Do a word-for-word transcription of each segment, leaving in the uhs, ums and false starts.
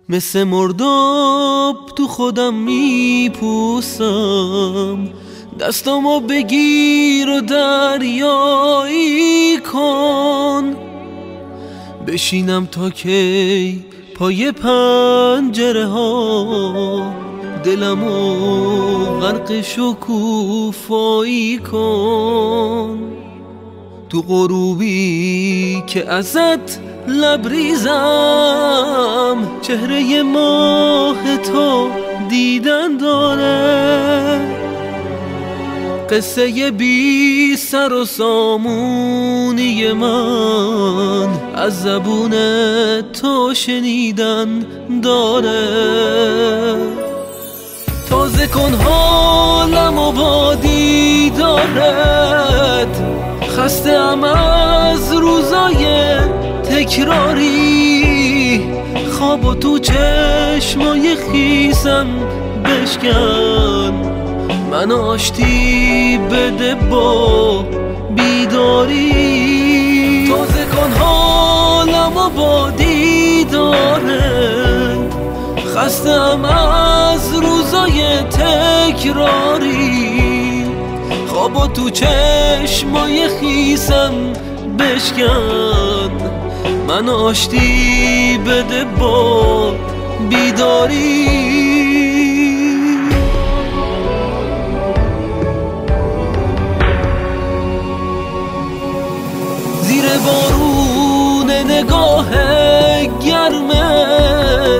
مثل مرداب تو خودم میپوسم، دستامو بگیر و دریایی کن. بشینم تا کی پای پنجره ها، دلمو غرق شکوفایی کن. تو غروبی که ازت لبریزم، چهره ماه تو دیدن داره. قصه بی سر و سامونی من از زبون تو شنیدن داره. تازه کن حالمو با دیدارت، خسته‌ام از روزای تکراری. خوابو تو چشمای خیسم بشکن، من آشتی بده با بیداری. تازه کن حالمو با دیدارت، خسته‌ام از روزای تکراری. خوابو تو چشمای خیسم بشکن، من آشتی بده با بیداری. زیر بارون نگاه گرمت،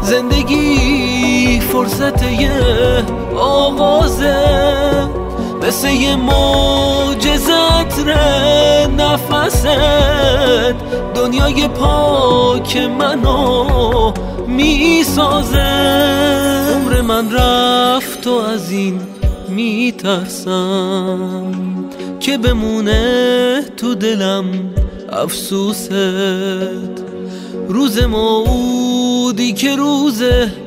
زندگی فرصت یه آغازه. مثل یه معجزت ره نفست، دنیای پاک منو میسازه. عمر من رفت و از این میترسم که بمونه تو دلم افسوست. روز موعودی که روز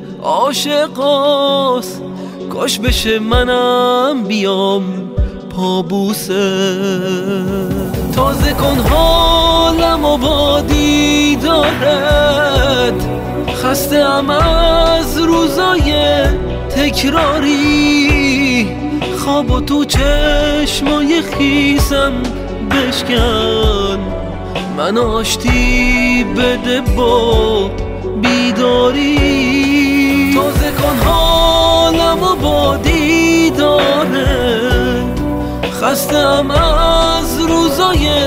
عاشقاست، کاش بشه منم بیام پابوسه. تازه کن حالمو با دیدارت، خسته‌ام از روزای تکراری. خوابو تو چشمای خیسم بشکن، من آشتی بده با بیداری. تازه کن حالمو با دیدارت، خسته‌ام از روزای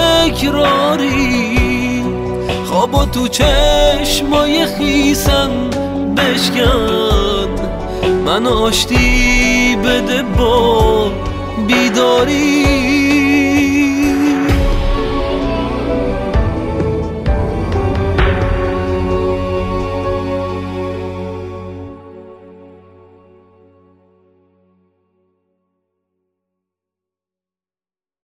تکراری. خوابو تو چشمای خیسم بشکن، من آشتی بده با بیداری.